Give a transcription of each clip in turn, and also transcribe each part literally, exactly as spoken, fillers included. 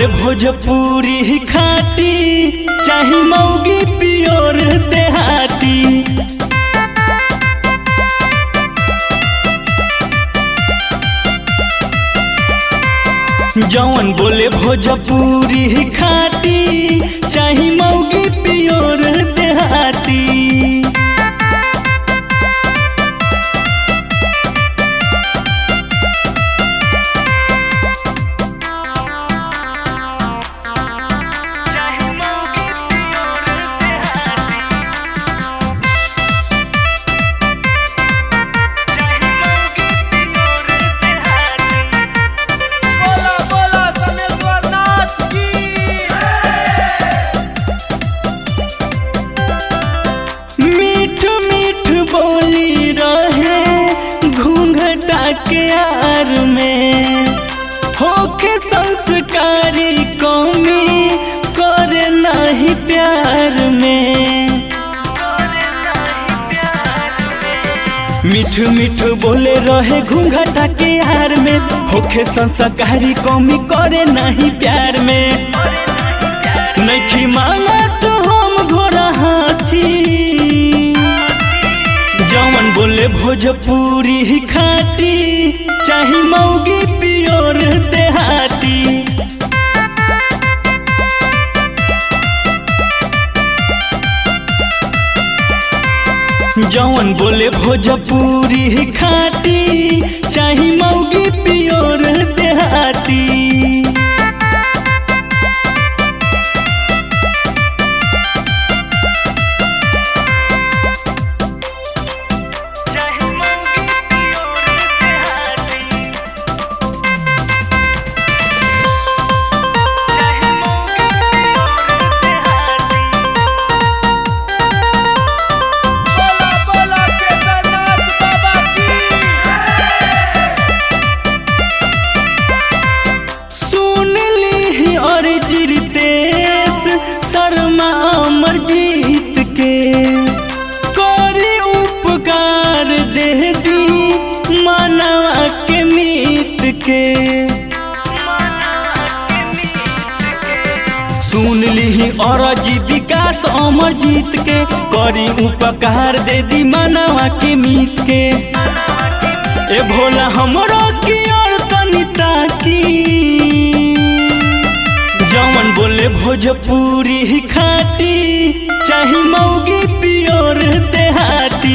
बोले भोजपुरी खाटी चाहे मौगी पियोर देहाती। जौन बोले भोजपुरी खाटी चाहे मौगी पियोर देहाती। बोली रहे घूंघटा के यार में होके संस्कारी कौमी करे नहीं प्यार में। मिठ मिठ बोले रहे घूंघटा के यार में होके संस्कारी कौमी करे नहीं प्यार में। नहीं मांगा तो हम घोड़ा हाथी। जौन बोले भोजपुरी खाटी चाहे मौगी पियोर देहाती। जौन बोले भोजपुरी खाटी चाहे मौगी पियोर देहाती। शर्मा अमर जीत के करी उपकार दे दी मानवा के मीत के। सुन ली और विकास अमर जीत के करी उपकार दे दी मानवा के मीत के। ए भोला हमरो की और तनिता की। जौन बोले भोजपुरी खाटी चाहे मौगी पियोर देहाती।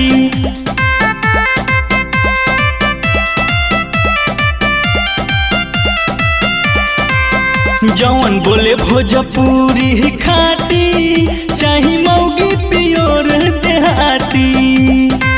जौन बोले भोजपुरी खाटी चाहे मौगी पियोर देहाती।